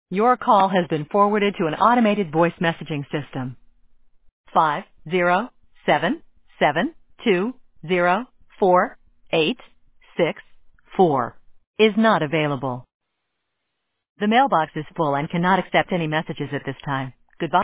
Your call has been forwarded to an automated voice messaging system. 507-720-4864 is not available. The mailbox is full and cannot accept any messages at this time.